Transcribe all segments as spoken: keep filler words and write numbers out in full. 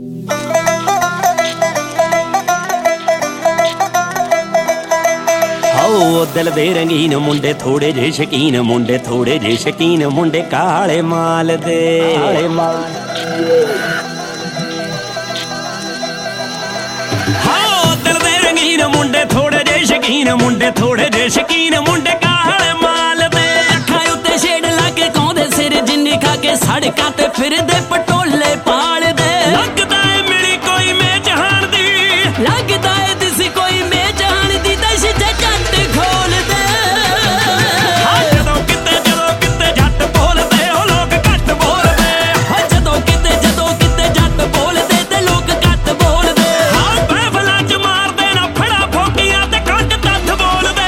दिल दे रंगीन मुंडे थोड़े जे शकीन मुंडे थोड़े जे शकीन मुंडे काले माल दे काले माल हाँ दिल दे रंगीन मुंडे थोड़े जे शकीन मुंडे थोड़े जे शकीन मुंडे काले माल दे अखां उत्ते छेड़ लाके कौंदे सिर जिन्नी खा के सड़कां ते फिरदे पटोले पाल दे लगदा है मिली कोई मैं जहान दी लगदा है दिसी कोई मैं जहान दी दश जट खोल दे जदों किते जदों किते जट बोलदे ओ लोग घट बोलदे जदों किते जदों किते जट बोलदे ते लोग घट बोलदे हां महफिलां च मारदे ना फड़ा फोकियां ते घट तथ बोलदे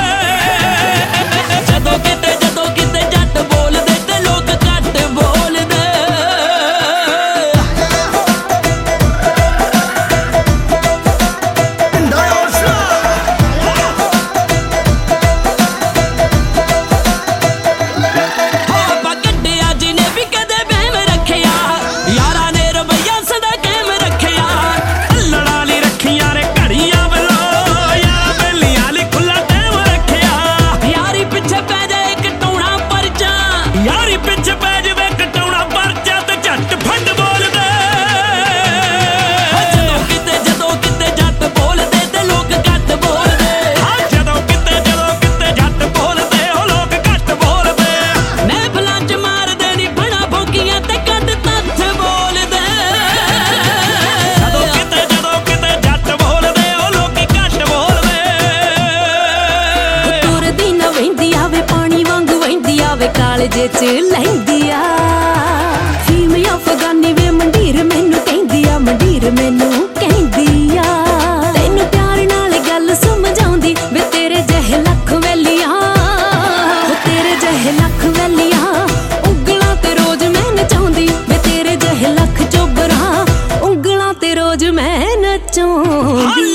जदों किते जदों किते जट बोलदे ते लोग घट बोलदे कालजे च लैंदी आ फीम अफगानी वे मंडीर मैनू कहंदी आ मंडीर मैनू कहंदी आ तैनू प्यार नाल गल समझाउंदी वे तेरे जहे लख वैलियां तेरे जहे लख वैलियां उंगलां ते रोज मैं नचाउंदी वे तेरे जहे लख चोबरां उंगलां ते रोज मैं नचाउंदी।